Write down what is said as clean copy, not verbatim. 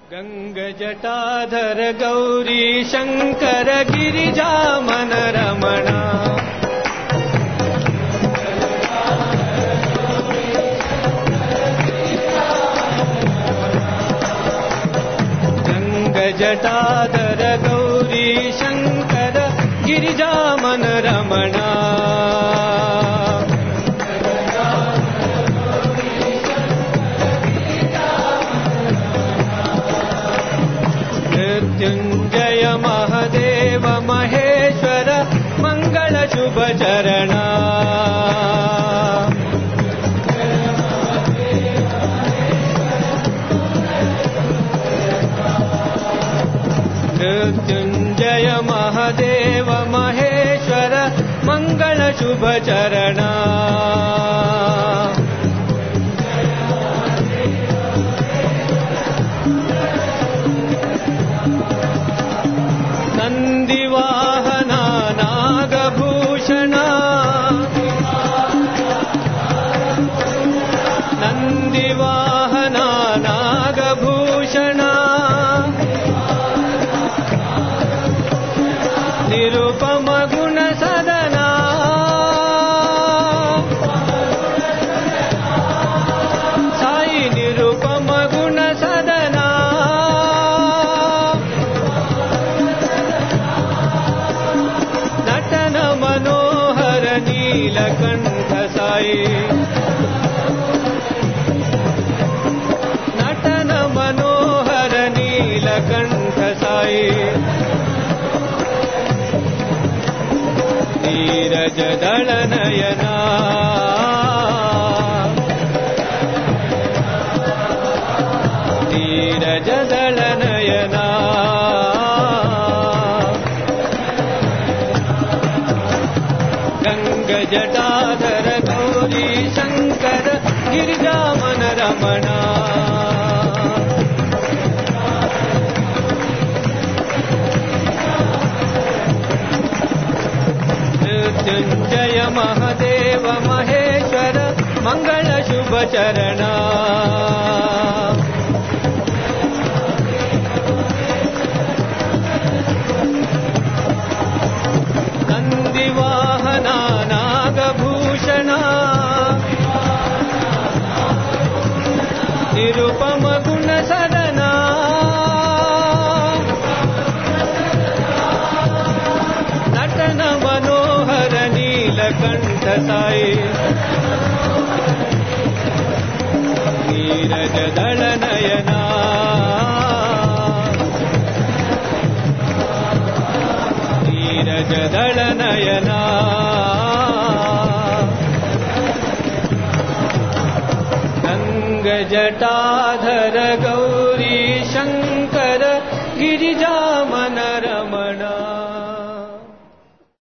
गंगजटाधर गौरी शंकर गिरिजामन रमण गंगजटाधर गौरी शंकर गिरिजामन रमण मृत्युंजय महादेव महेश्वर मंगल शुभ चरण मृत्युंजय महादेव महेश्वर मंगल शुभ चरण नंदिवाहना नागभूषण नंदिवाहना नागभूषण निरुपम गुण सदना साई निरुपम गुण सदना नटन मनोहर नीलकंठ साई नटन मनोहर नीलकंठ साई नीरज दल नयना नीरज दल नयना गंगजटाधर गौरी शंकर गिरिजामन रमण मृत्युंजय महादेव महेश्वर मंगल शुभ चरण नंदिवाहना नागभूषण निरुपम गुण सदना नटन मनोहर नीलकंठ साई नीरज दल नयना नीरज दल नयना गंगजटाधर गौ